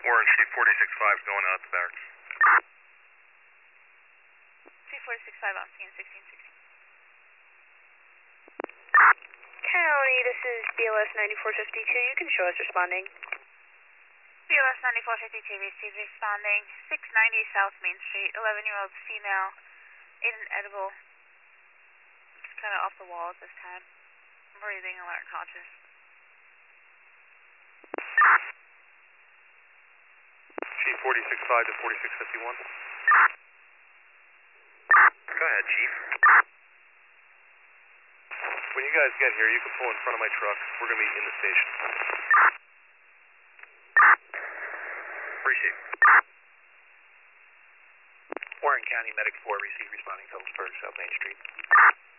Orange, C-46-5 is going out the barracks. C-46-5 on scene, 1660. County, this is BLS 9452. You can show us responding. BLS 9452, received responding. 690 South Main Street, 11-year-old female, ate an edible. Just kind of off the wall at this time. Breathing, alert, conscious. C-46-5 to 4651. Go ahead, Chief. When you guys get here, you can pull in front of my truck. We're going to meet in the station. Appreciate it. Warren County Medic 4, received responding Phillipsburg, South Main Street.